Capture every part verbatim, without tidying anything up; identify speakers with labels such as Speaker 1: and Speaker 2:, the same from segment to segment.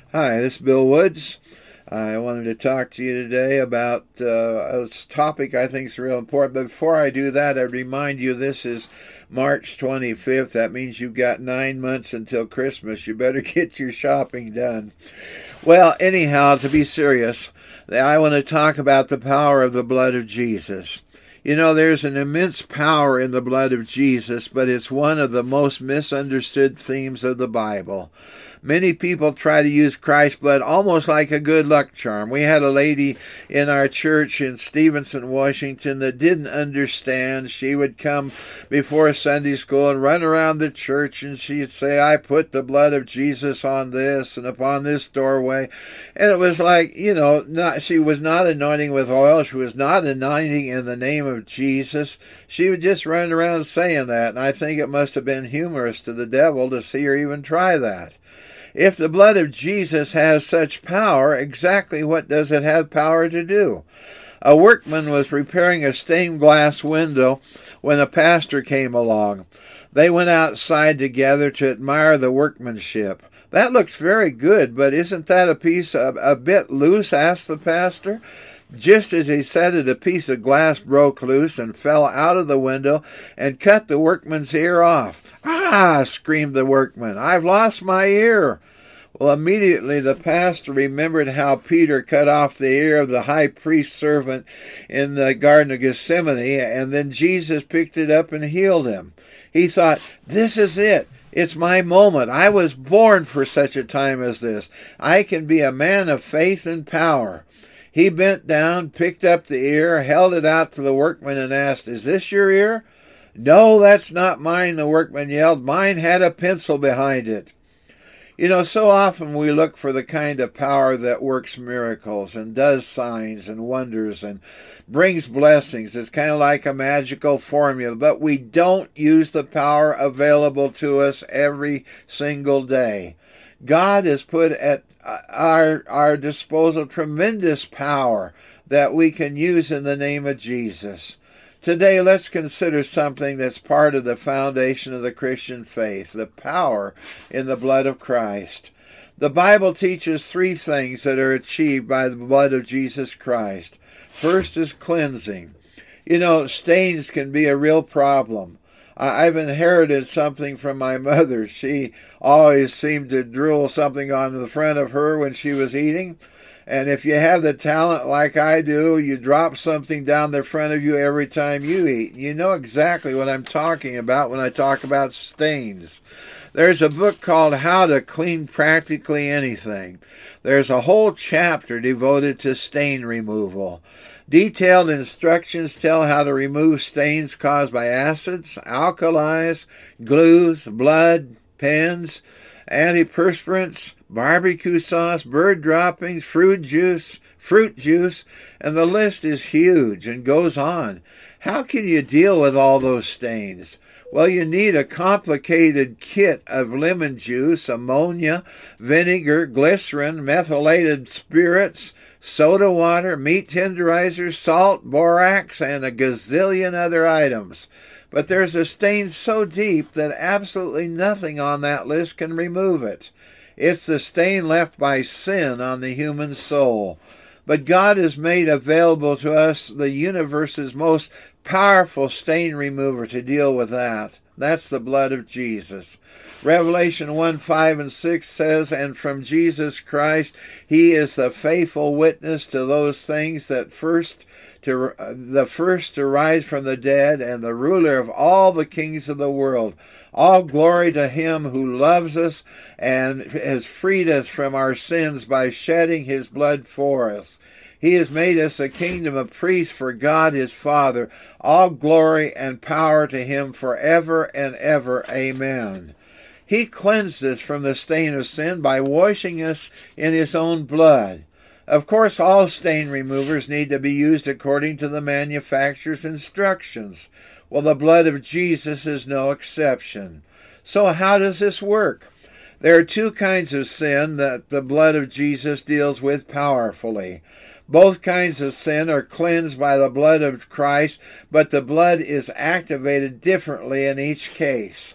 Speaker 1: Hi, this is Bill Woods. I wanted to talk to you today about uh, a topic I think is real important. But before I do that, I remind you this is March twenty-fifth. That means you've got nine months until Christmas. You better get your shopping done. Well, anyhow, to be serious, I want to talk about the power of the blood of Jesus. You know, there's an immense power in the blood of Jesus, but it's one of the most misunderstood themes of the Bible. Many people try to use Christ's blood almost like a good luck charm. We had a lady in our church in Stevenson, Washington, that didn't understand. She would come before Sunday school and run around the church, and she'd say, I put the blood of Jesus on this and upon this doorway. And it was like, you know, not, she was not anointing with oil. She was not anointing in the name of Jesus. She would just run around saying that, and I think it must have been humorous to the devil to see her even try that. If the blood of Jesus has such power, exactly what does it have power to do? A workman was repairing a stained glass window when a pastor came along. They went outside together to admire the workmanship. That looks very good, but isn't that a piece of, a bit loose? Asked the pastor. Just as he said it, a piece of glass broke loose and fell out of the window and cut the workman's ear off. Ah, screamed the workman, I've lost my ear. Well, immediately the pastor remembered how Peter cut off the ear of the high priest's servant in the Garden of Gethsemane, and then Jesus picked it up and healed him. He thought, this is it. It's my moment. I was born for such a time as this. I can be a man of faith and power. He bent down, picked up the ear, held it out to the workman, and asked, is this your ear? No, that's not mine, the workman yelled. Mine had a pencil behind it. You know, so often we look for the kind of power that works miracles and does signs and wonders and brings blessings. It's kind of like a magical formula, but we don't use the power available to us every single day. God has put at our, our disposal tremendous power that we can use in the name of Jesus. Today, let's consider something that's part of the foundation of the Christian faith, the power in the blood of Christ. The Bible teaches three things that are achieved by the blood of Jesus Christ. First is cleansing. You know, stains can be a real problem. I've inherited something from my mother. She always seemed to drool something on the front of her when she was eating. And if you have the talent like I do, you drop something down the front of you every time you eat. You know exactly what I'm talking about when I talk about stains. There's a book called How to Clean Practically Anything. There's a whole chapter devoted to stain removal. Detailed instructions tell how to remove stains caused by acids, alkalis, glues, blood, pens, antiperspirants, barbecue sauce, bird droppings, fruit juice, fruit juice, and the list is huge and goes on. How can you deal with all those stains? Well, you need a complicated kit of lemon juice, ammonia, vinegar, glycerin, methylated spirits, soda water, meat tenderizer, salt, borax, and a gazillion other items. But there's a stain so deep that absolutely nothing on that list can remove it. It's the stain left by sin on the human soul. But God has made available to us the universe's most powerful stain remover to deal with that. That's the blood of Jesus. Revelation one, five, and six says, and from Jesus Christ, he is the faithful witness to those things that first to uh, the first to rise from the dead, and the ruler of all the kings of the world. All glory to him who loves us and has freed us from our sins by shedding his blood for us. He has made us a kingdom of priests for God his Father. All glory and power to him forever and ever. Amen. He cleansed us from the stain of sin by washing us in his own blood. Of course, all stain removers need to be used according to the manufacturer's instructions. Well, the blood of Jesus is no exception. So how does this work? There are two kinds of sin that the blood of Jesus deals with powerfully. Both kinds of sin are cleansed by the blood of Christ, but the blood is activated differently in each case.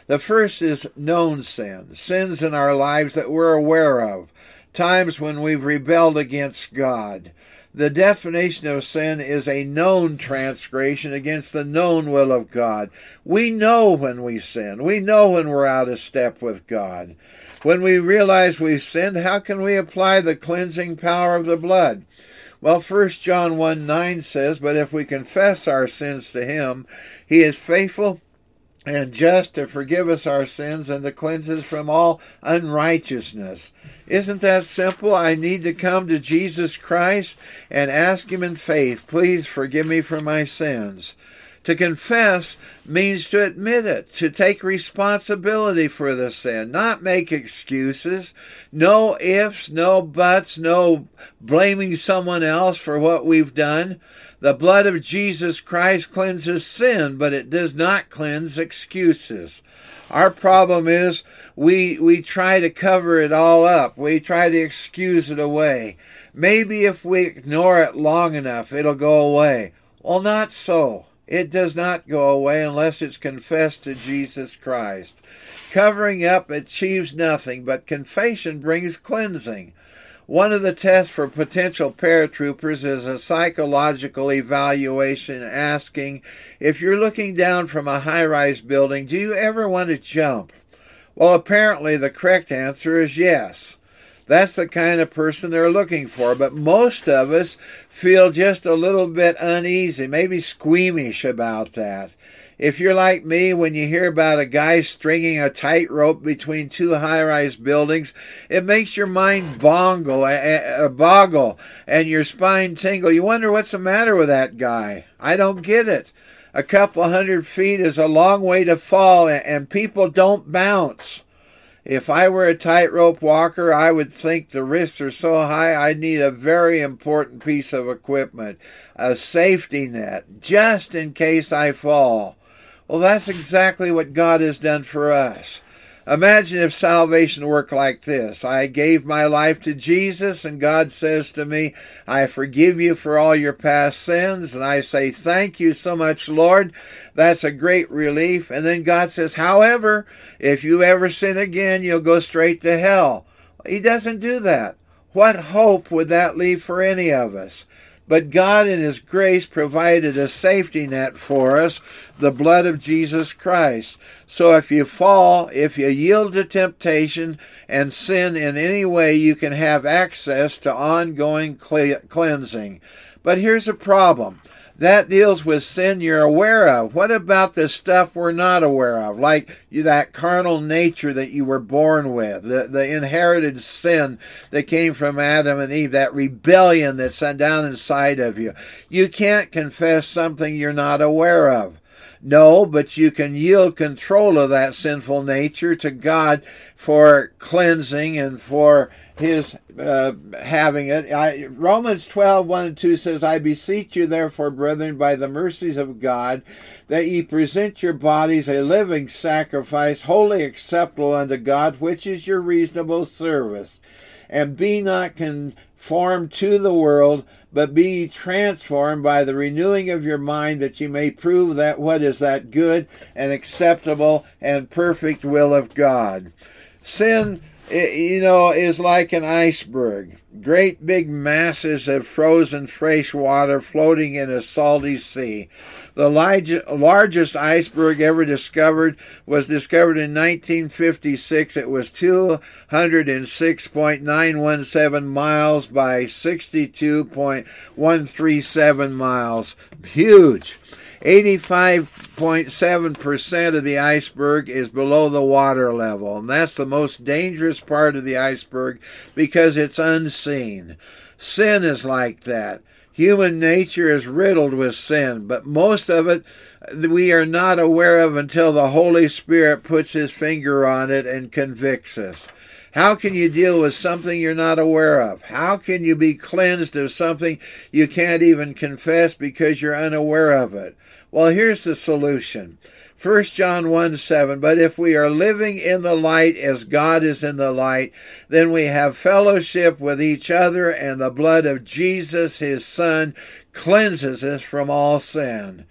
Speaker 1: The first is known sin, sins in our lives that we're aware of, times when we've rebelled against God. The definition of sin is a known transgression against the known will of God. We know when we sin. We know when we're out of step with God. When we realize we've sinned, how can we apply the cleansing power of the blood? Well, First John one nine says, "But if we confess our sins to him, he is faithful and just to forgive us our sins and to cleanse us from all unrighteousness." Isn't that simple? I need to come to Jesus Christ and ask him in faith, "Please forgive me for my sins." To confess means to admit it, to take responsibility for the sin, not make excuses, no ifs, no buts, no blaming someone else for what we've done. The blood of Jesus Christ cleanses sin, but it does not cleanse excuses. Our problem is we we try to cover it all up. We try to excuse it away. Maybe if we ignore it long enough, it'll go away. Well, not so. It does not go away unless it's confessed to Jesus Christ. Covering up achieves nothing, but confession brings cleansing. One of the tests for potential paratroopers is a psychological evaluation asking, if you're looking down from a high-rise building, do you ever want to jump? Well, apparently the correct answer is yes. That's the kind of person they're looking for. But most of us feel just a little bit uneasy, maybe squeamish about that. If you're like me, when you hear about a guy stringing a tightrope between two high-rise buildings, it makes your mind bongle, uh, boggle and your spine tingle. You wonder what's the matter with that guy. I don't get it. A couple hundred feet is a long way to fall, and people don't bounce. If I were a tightrope walker, I would think the risks are so high I'd need a very important piece of equipment, a safety net, just in case I fall. Well, that's exactly what God has done for us. Imagine if salvation worked like this. I gave my life to Jesus, and God says to me, I forgive you for all your past sins, and I say, thank you so much, Lord. That's a great relief. And then God says, however, if you ever sin again, you'll go straight to hell. He doesn't do that. What hope would that leave for any of us? But God in his grace provided a safety net for us, the blood of Jesus Christ. So if you fall, if you yield to temptation and sin in any way, you can have access to ongoing cleansing. But here's a problem. That deals with sin you're aware of. What about the stuff we're not aware of? Like that carnal nature that you were born with, the, the inherited sin that came from Adam and Eve, that rebellion that's down inside of you. You can't confess something you're not aware of. No, but you can yield control of that sinful nature to God for cleansing and for his uh, having it. I, Romans twelve, one and two says, I beseech you therefore, brethren, by the mercies of God, that ye present your bodies a living sacrifice, wholly acceptable unto God, which is your reasonable service. And be not conformed to the world, but be ye transformed by the renewing of your mind, that ye may prove that what is that good and acceptable and perfect will of God. Sin, you know, is like an iceberg. Great big masses of frozen fresh water floating in a salty sea. The largest iceberg ever discovered was discovered in nineteen fifty-six. It was two hundred six point nine one seven miles by sixty-two point one three seven miles. Huge. eighty-five point seven percent of the iceberg is below the water level, and that's the most dangerous part of the iceberg because it's unseen. Sin is like that. Human nature is riddled with sin, but most of it we are not aware of until the Holy Spirit puts his finger on it and convicts us. How can you deal with something you're not aware of? How can you be cleansed of something you can't even confess because you're unaware of it? Well, here's the solution. First John one seven, but if we are living in the light as God is in the light, then we have fellowship with each other, and the blood of Jesus, his Son, cleanses us from all sin.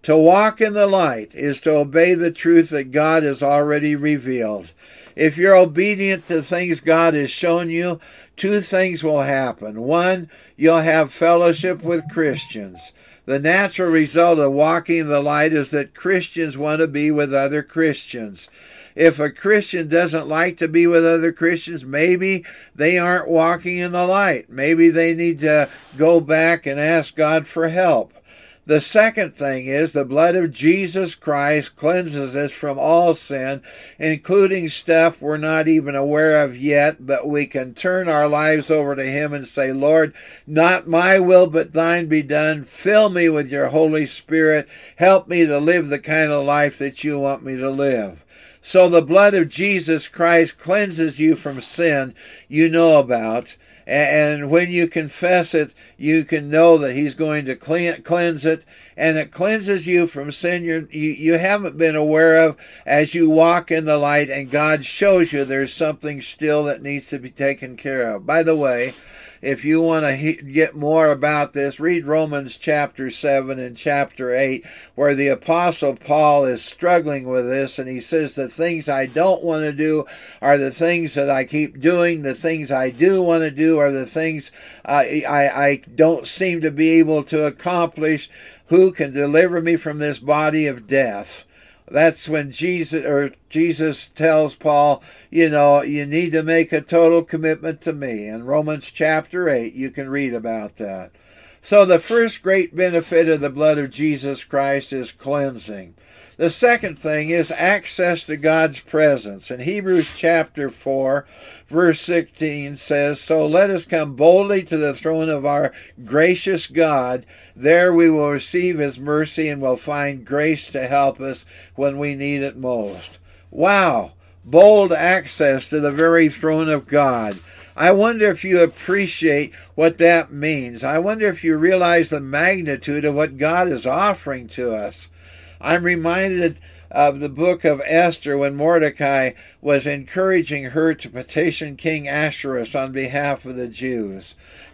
Speaker 1: To walk in the light is to obey the truth that God has already revealed. If you're obedient to things God has shown you, two things will happen. One, you'll have fellowship with Christians. The natural result of walking in the light is that Christians want to be with other Christians. If a Christian doesn't like to be with other Christians, maybe they aren't walking in the light. Maybe they need to go back and ask God for help. The second thing is the blood of Jesus Christ cleanses us from all sin, including stuff we're not even aware of yet, but we can turn our lives over to Him and say, Lord, not my will but thine be done. Fill me with your Holy Spirit. Help me to live the kind of life that you want me to live. So the blood of Jesus Christ cleanses you from sin you know about. And when you confess it, you can know that He's going to cleanse it. And it cleanses you from sin you're, you you haven't been aware of as you walk in the light, and God shows you there's something still that needs to be taken care of. By the way, if you want to he- get more about this, read Romans chapter seven and chapter eight, where the Apostle Paul is struggling with this, and he says, the things I don't want to do are the things that I keep doing. The things I do want to do are the things uh, I, I don't seem to be able to accomplish. Who can deliver me from this body of death? That's when Jesus or Jesus tells Paul, you know, you need to make a total commitment to me. In Romans chapter eight, you can read about that. So the first great benefit of the blood of Jesus Christ is cleansing. The second thing is access to God's presence. In Hebrews chapter four, verse sixteen says, so let us come boldly to the throne of our gracious God. There we will receive His mercy and will find grace to help us when we need it most. Wow! Bold access to the very throne of God. I wonder if you appreciate what that means. I wonder if you realize the magnitude of what God is offering to us. I'm reminded of the book of Esther when Mordecai was encouraging her to petition King Ahasuerus on behalf of the Jews.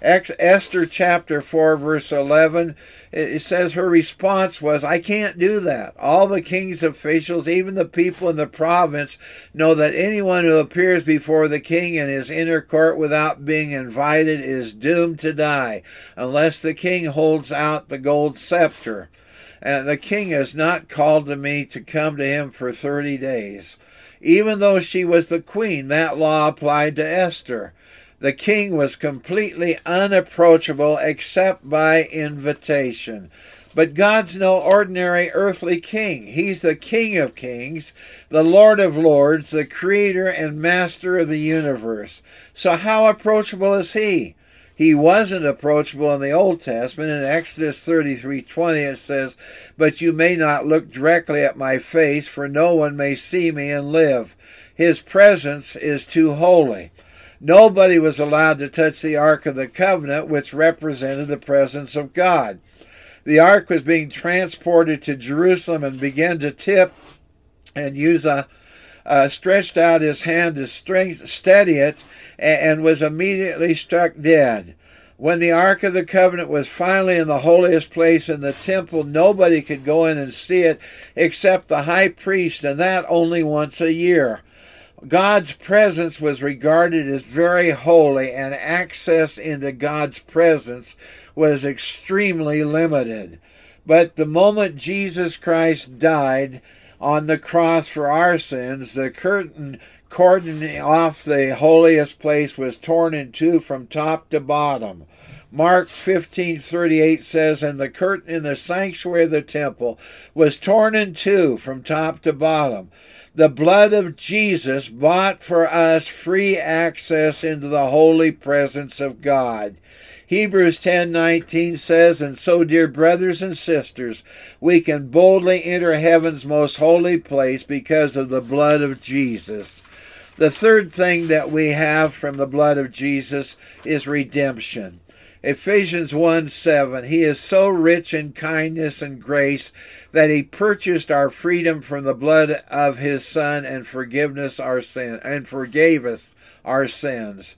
Speaker 1: Esther chapter four verse eleven, it says her response was, I can't do that. All the king's officials, even the people in the province, know that anyone who appears before the king in his inner court without being invited is doomed to die, unless the king holds out the gold scepter. And the king has not called to me to come to him for thirty days. Even though she was the queen, that law applied to Esther. The king was completely unapproachable except by invitation. But God's no ordinary earthly king. He's the King of kings, the Lord of lords, the creator and master of the universe. So how approachable is He? He wasn't approachable in the Old Testament. In Exodus thirty-three twenty it says, but you may not look directly at my face, for no one may see me and live. His presence is too holy. Nobody was allowed to touch the Ark of the Covenant, which represented the presence of God. The Ark was being transported to Jerusalem and began to tip, and Uzzah uh, stretched out his hand to strength, steady it, and, and was immediately struck dead. When the Ark of the Covenant was finally in the holiest place in the temple, nobody could go in and see it except the high priest, and that only once a year. God's presence was regarded as very holy, and access into God's presence was extremely limited. But the moment Jesus Christ died on the cross for our sins, the curtain cordoning off the holiest place was torn in two from top to bottom. Mark fifteen thirty-eight says, and the curtain in the sanctuary of the temple was torn in two from top to bottom. The blood of Jesus bought for us free access into the holy presence of God. Hebrews ten nineteen says, and so, dear brothers and sisters, we can boldly enter heaven's most holy place because of the blood of Jesus. The third thing that we have from the blood of Jesus is redemption. Ephesians one seven, He is so rich in kindness and grace that He purchased our freedom from the blood of His Son and forgiveness our sin and forgave us our sins.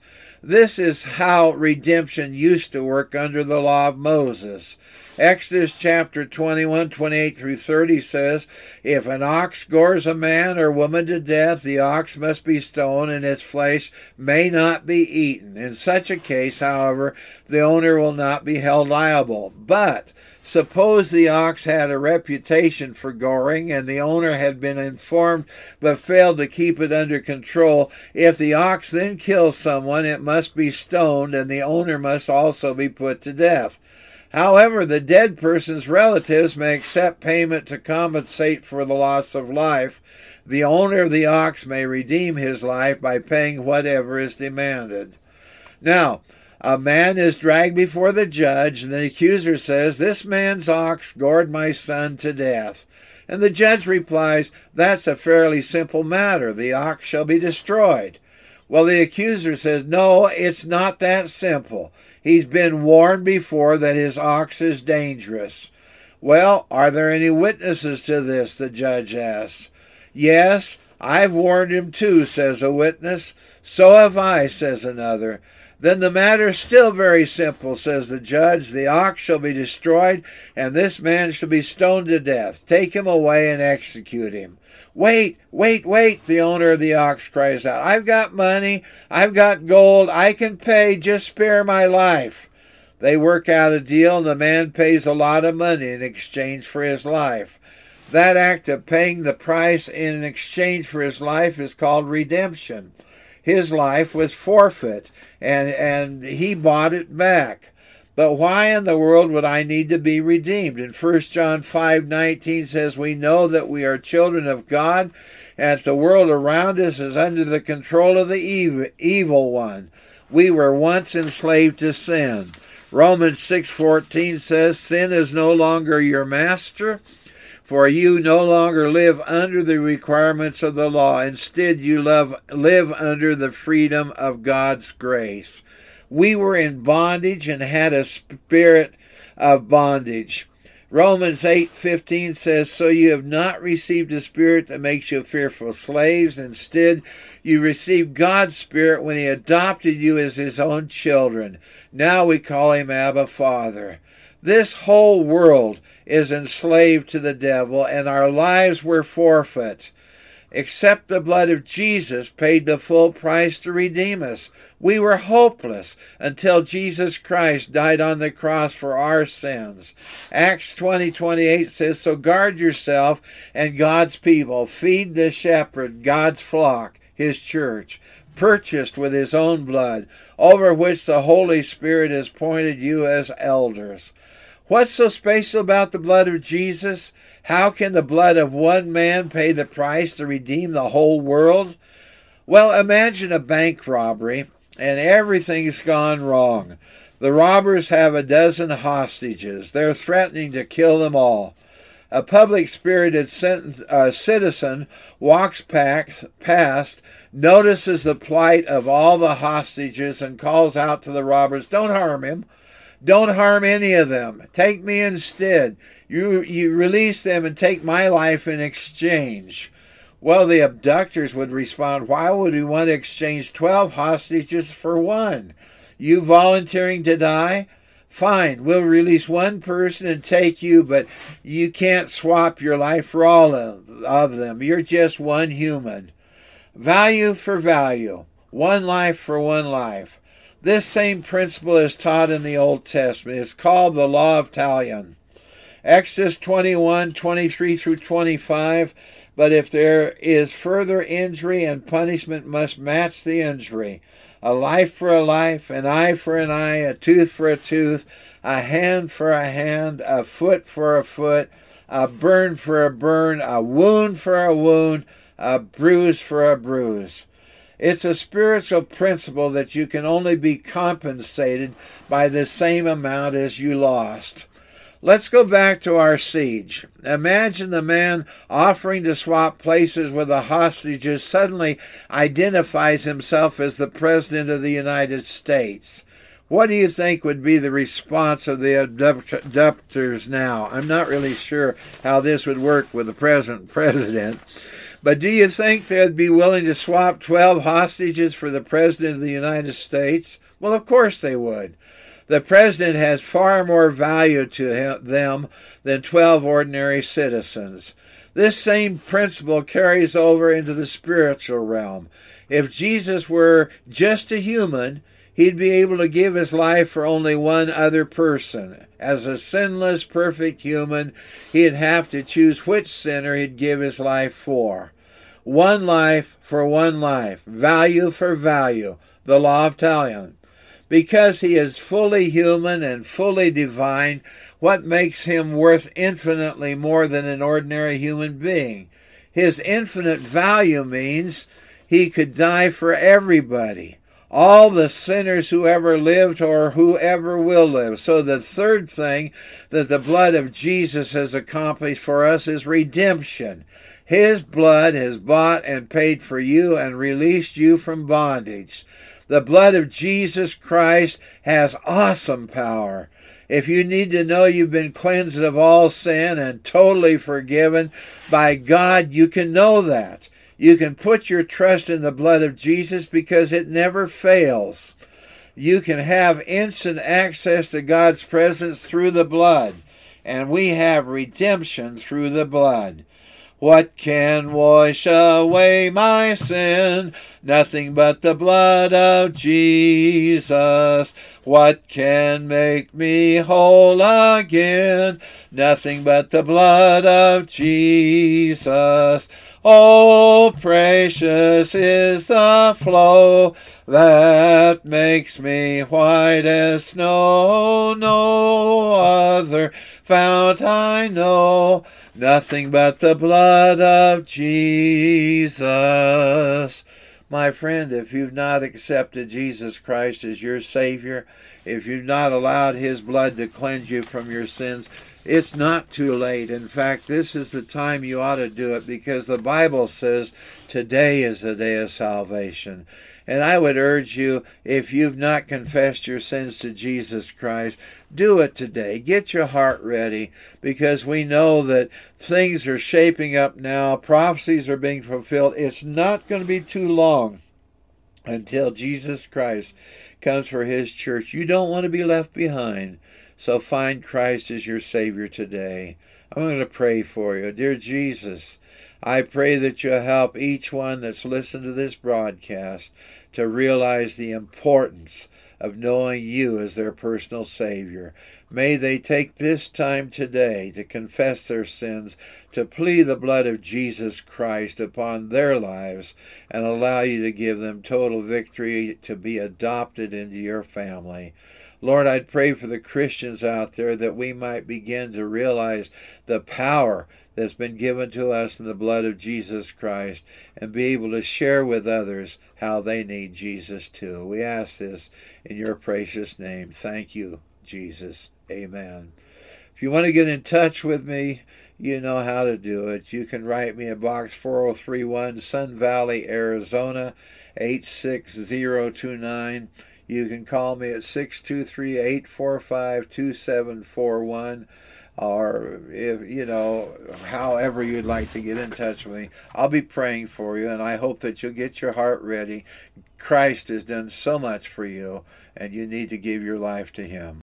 Speaker 1: This is how redemption used to work under the law of Moses. Exodus chapter twenty-one, twenty-eight through thirty says, if an ox gores a man or woman to death, the ox must be stoned, and its flesh may not be eaten. In such a case, however, the owner will not be held liable. But suppose the ox had a reputation for goring, and the owner had been informed but failed to keep it under control. If the ox then kills someone, it must be stoned, and the owner must also be put to death. However, the dead person's relatives may accept payment to compensate for the loss of life. The owner of the ox may redeem his life by paying whatever is demanded. Now, a man is dragged before the judge, and the accuser says, this man's ox gored my son to death. And the judge replies, that's a fairly simple matter. The ox shall be destroyed. Well, the accuser says, no, it's not that simple. He's been warned before that his ox is dangerous. Well, are there any witnesses to this? The judge asks. Yes, I've warned him too, says a witness. So have I, says another. Then the matter's still very simple, says the judge. The ox shall be destroyed, and this man shall be stoned to death. Take him away and execute him. Wait, wait, wait, the owner of the ox cries out. I've got money, I've got gold, I can pay, just spare my life. They work out a deal, and the man pays a lot of money in exchange for his life. That act of paying the price in exchange for his life is called redemption. His life was forfeit, and, and he bought it back. But why in the world would I need to be redeemed? In First John five nineteen says, we know that we are children of God, and that the world around us is under the control of the evil, evil one. We were once enslaved to sin. Romans six fourteen says, sin is no longer your master, for you no longer live under the requirements of the law. Instead, you love, live under the freedom of God's grace. We were in bondage and had a spirit of bondage. Romans eight fifteen says, so you have not received a spirit that makes you fearful slaves. Instead, you received God's Spirit when he adopted you as his own children. Now we call him Abba, Father. This whole world is enslaved to the devil, and our lives were forfeit. Except the blood of Jesus paid the full price to redeem us. We were hopeless until Jesus Christ died on the cross for our sins. Acts twenty twenty-eight says, so guard yourself and God's people. Feed the shepherd, God's flock, his church, purchased with his own blood, over which the Holy Spirit has appointed you as elders. What's so special about the blood of Jesus? How can the blood of one man pay the price to redeem the whole world? Well, imagine a bank robbery, and everything's gone wrong. The robbers have a dozen hostages. They're threatening to kill them all. A public-spirited uh, citizen walks past, notices the plight of all the hostages, and calls out to the robbers, don't harm him. Don't harm any of them. Take me instead. You, you release them and take my life in exchange. Well, the abductors would respond, why would we want to exchange twelve hostages for one? You volunteering to die? Fine, we'll release one person and take you, but you can't swap your life for all of them. You're just one human. Value for value. One life for one life. This same principle is taught in the Old Testament. It's called the law of Talion. Exodus twenty-one, twenty-three through twenty-five. But if there is further injury, and punishment must match the injury, a life for a life, an eye for an eye, a tooth for a tooth, a hand for a hand, a foot for a foot, a burn for a burn, a wound for a wound, a bruise for a bruise. It's a spiritual principle that you can only be compensated by the same amount as you lost. Let's go back to our siege. Imagine the man offering to swap places with the hostages suddenly identifies himself as the President of the United States. What do you think would be the response of the abductors now? I'm not really sure how this would work with the present president. But do you think they'd be willing to swap twelve hostages for the President of the United States? Well, of course they would. The President has far more value to him, them than twelve ordinary citizens. This same principle carries over into the spiritual realm. If Jesus were just a human, he'd be able to give his life for only one other person. As a sinless, perfect human, he'd have to choose which sinner he'd give his life for. One life for one life, value for value, the law of Talion. Because he is fully human and fully divine, what makes him worth infinitely more than an ordinary human being? His infinite value means he could die for everybody, all the sinners who ever lived or whoever will live. So the third thing that the blood of Jesus has accomplished for us is redemption. His blood has bought and paid for you and released you from bondage. The blood of Jesus Christ has awesome power. If you need to know you've been cleansed of all sin and totally forgiven by God, you can know that. You can put your trust in the blood of Jesus because it never fails. You can have instant access to God's presence through the blood, and we have redemption through the blood. What can wash away my sin? Nothing but the blood of Jesus. What can make me whole again? Nothing but the blood of Jesus. Oh, precious is the flow that makes me white as snow. No other fount I know. Nothing but the blood of Jesus. My friend, if you've not accepted Jesus Christ as your Savior, if you've not allowed His blood to cleanse you from your sins, it's not too late. In fact, this is the time you ought to do it, because the Bible says today is the day of salvation. And I would urge you, if you've not confessed your sins to Jesus Christ, do it today. Get your heart ready, because we know that things are shaping up now. Prophecies are being fulfilled. It's not going to be too long until Jesus Christ comes for His church. You don't want to be left behind. So find Christ as your Savior today. I'm going to pray for you. Dear Jesus, I pray that you'll help each one that's listened to this broadcast to realize the importance of knowing you as their personal Savior. May they take this time today to confess their sins, to plead the blood of Jesus Christ upon their lives, and allow you to give them total victory to be adopted into your family. Lord, I'd pray for the Christians out there that we might begin to realize the power that's been given to us in the blood of Jesus Christ, and be able to share with others how they need Jesus too. We ask this in your precious name. Thank you, Jesus. Amen. If you want to get in touch with me, you know how to do it. You can write me at Box four oh three one, Sun Valley, Arizona, eight six zero two nine. You can call me at six two three, eight four five, two seven four one. Or, if you know, however you'd like to get in touch with me. I'll be praying for you, and I hope that you'll get your heart ready. Christ has done so much for you, and you need to give your life to Him.